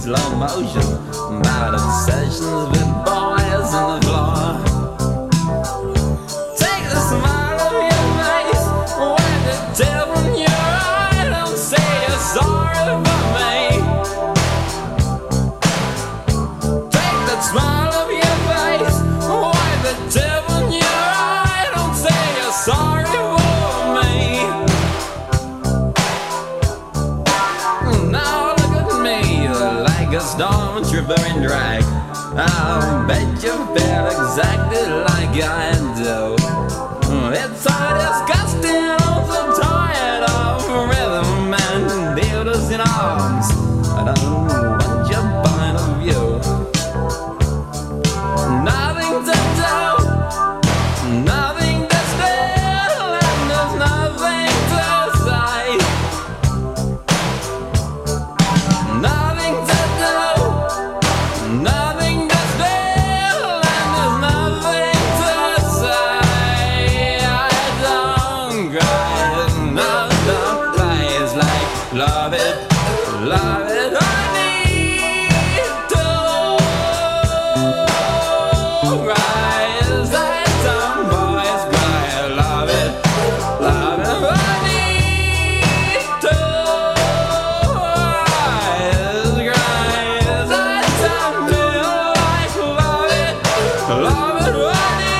slow motion, about obsessions with boys on the floor. Take the smile of your face, wipe the tear from your eye. Don't say you're sorry for me. Take that smile of your face, wipe the tear from your eye. Don't say you're sorry for me. Now look at me, like a stormtrooper in drag. I'll bet you feel exactly like I do. It's so disgusting, I'm so tired of rhythm and dildos in arms. I don't want your point of view. Nothing to do, nothing to steal, and there's nothing to say. Nothing to do, nothing to steal, and there's nothing to say. I don't cry, no, don't cry. It's like love it, love it. I need to cry. It's like some boys cry. Love it, love it. I need to cry. It's like some boys like love it, love it. I need